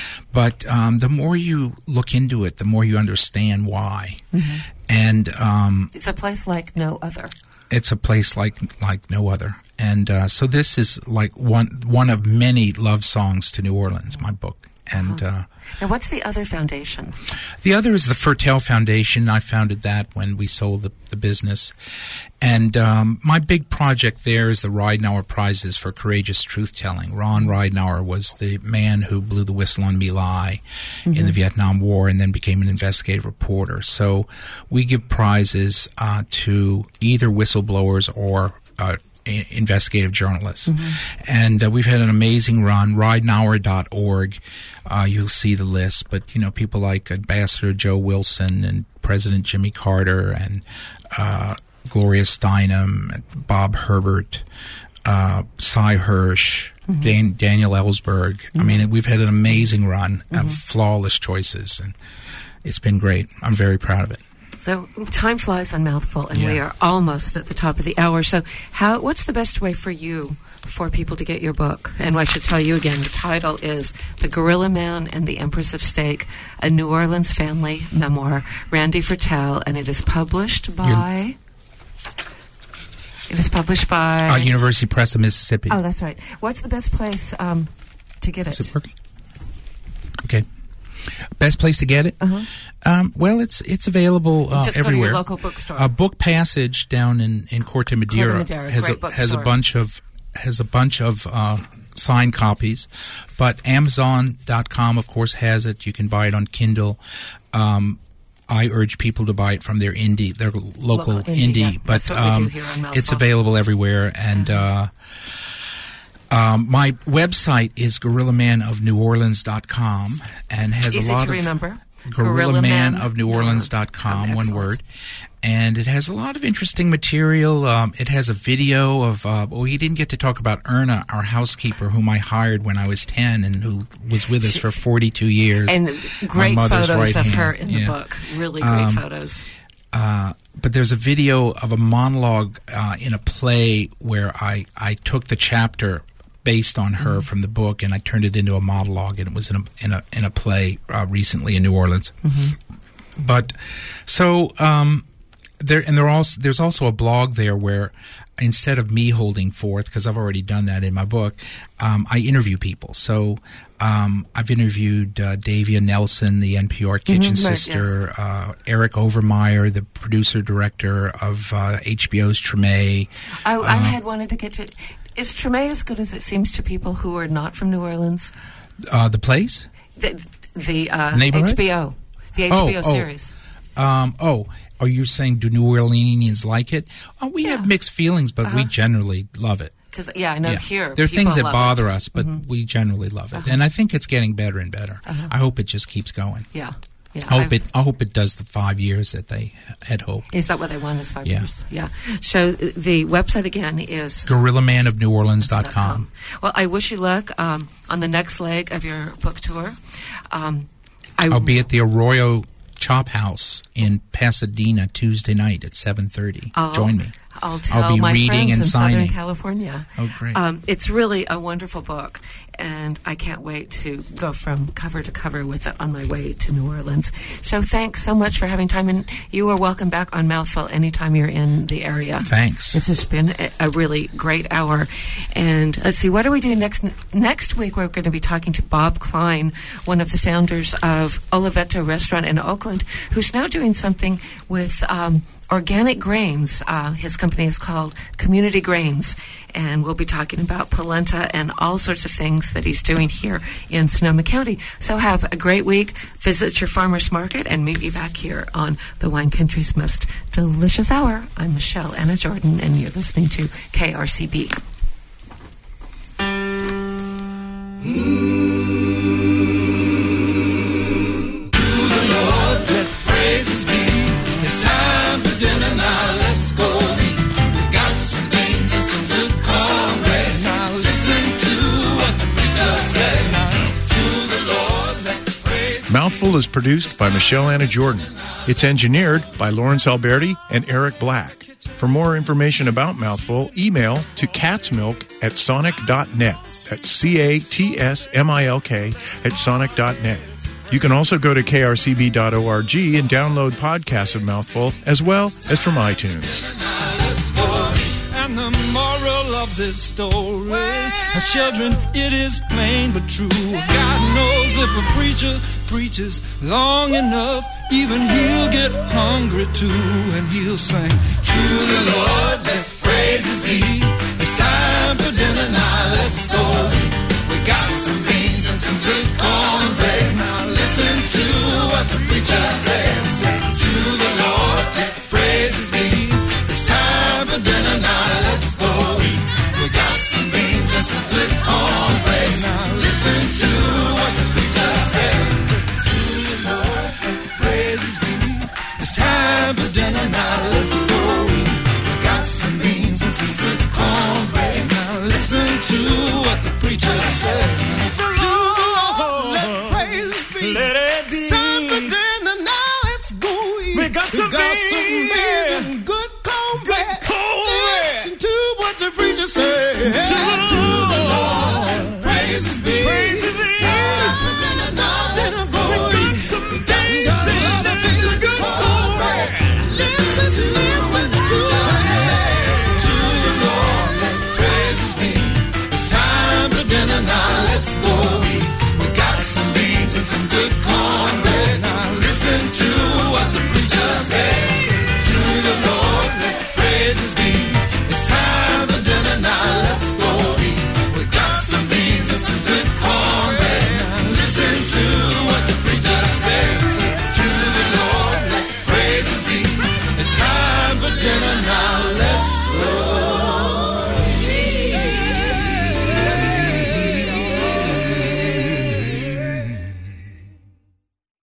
But um, the more you look into it, the more you understand why. Mm-hmm. And um, it's a place like no other. It's a place like like no other. And uh, so this is like one one of many love songs to New Orleans, my book. And uh-huh. uh, now, what's the other foundation? The other is the Fertel Foundation. I founded that when we sold the, the business. And um, my big project there is the Ridenour Prizes for Courageous Truth-Telling. Ron Ridenour was the man who blew the whistle on My Lai mm-hmm. in the Vietnam War and then became an investigative reporter. So we give prizes uh, to either whistleblowers or uh, investigative journalists. Mm-hmm. And uh, we've had an amazing run. Ridenour dot org. Uh, you'll see the list. But, you know, people like Ambassador Joe Wilson and President Jimmy Carter and uh, Gloria Steinem, and Bob Herbert, uh, Cy Hirsch, mm-hmm. Dan- Daniel Ellsberg. Mm-hmm. I mean, we've had an amazing run mm-hmm. of flawless choices. And it's been great. I'm very proud of it. So time flies on Mouthful, and yeah. we are almost at the top of the hour. So how? What's the best way for you, for people to get your book? And I should tell you again, the title is The Gorilla Man and the Empress of Steak, a New Orleans family memoir, Randy Fertel, and it is published by... You're, it is published by... Uh, University Press of Mississippi. Oh, that's right. What's the best place um, to get it? Is it working? Okay. Best place to get it? Uh-huh. Um, well, it's it's available uh, Just everywhere. Go to your local bookstore. Uh, Book Passage down in in Corte Madera, Corte Madera has great a has a bookstore. bunch of has a bunch of uh, signed copies, but Amazon dot com of course has it. You can buy it on Kindle. Um, I urge people to buy it from their indie, their local, Local indie, indie. yeah. But That's what we um, do here on Mouthful. it's available everywhere. And uh, um, my website is gorilla man of new orleans dot com and has Easy a lot to of remember. gorilla man of new orleans dot com, Oh, one excellent. word. And it has a lot of interesting material. Um, it has a video of, uh, well, we didn't get to talk about Erna, our housekeeper, whom I hired when I was ten and who was with us for forty-two years. And great My mother's photos right of her hand. in the Yeah. book. Really great Um, photos. Uh, but there's a video of a monologue uh, in a play where I, I took the chapter based on her Mm-hmm. from the book and I turned it into a monologue, and it was in a in a in a play uh, recently in New Orleans. Mm-hmm. But so um, there and there also there's also a blog there where instead of me holding forth, because I've already done that in my book, um, I interview people. So um, I've interviewed uh, Davia Nelson, the N P R kitchen Mhm, right, sister, uh, Eric Overmeyer, the producer director of uh, H B O's Treme. I, I uh, had wanted to get to. Is Treme as good as it seems to people who are not from New Orleans? uh, the place. The, the uh, Neighborhood? H B O, the H B O Oh, oh. series. Um, oh, are you saying do New Orleanians like it? Uh, we have mixed feelings, but we Uh-huh. generally love it. Because yeah, I know Yeah. here There are people things that love bother it. us, but Mhm. we generally love it, Uh-huh. and I think it's getting better and better. Uh-huh. I hope it just keeps going. Yeah, yeah. I hope I've- it. I hope it does the five years that they had hoped. Is that what they want? Is five Yeah. years? Yeah. So uh, the website again is gorilla man of new orleans dot com. Well, I wish you luck um, on the next leg of your book tour. Um, I, I'll be at the Arroyo Chop House in Pasadena Tuesday night at seven thirty. I'll- Join me. I'll tell I'll be my reading friends and in Southern signing. California. Oh, great. Um, it's really a wonderful book, and I can't wait to go from cover to cover with it on my way to New Orleans. So thanks so much for having time, and you are welcome back on Mouthful anytime you're in the area. Thanks. This has been a, a really great hour. And let's see, what do we do next? Next week, we're going to be talking to Bob Klein, one of the founders of Oliveto Restaurant in Oakland, who's now doing something with um, organic grains. Uh, his company is called Community Grains, and we'll be talking about polenta and all sorts of things that he's doing here in Sonoma County. So have a great week. Visit your farmer's market and meet me back here on the Wine Country's most delicious hour. I'm Michelle Anna Jordan, and you're listening to K R C B. Praises be. It's time for dinner now. Let's go eat. We got some beans and some good cornbread. Now listen to what the preacher said. Now it's to the Lord let the praise. Mouthful is produced by Michelle Anna Jordan. It's engineered by Lawrence Alberti and Eric Black. For more information about Mouthful, email to catsmilk at sonic dot net. That's C A T S M I L K at sonic dot net. You can also go to K R C B dot org and download podcasts of Mouthful as well as from iTunes. Let's go. And the moral of this story, children, it is plain but true. God knows if a preacher preaches long enough, even he'll get hungry too, and he'll sing, to the Lord let praises be. It's time for dinner now, let's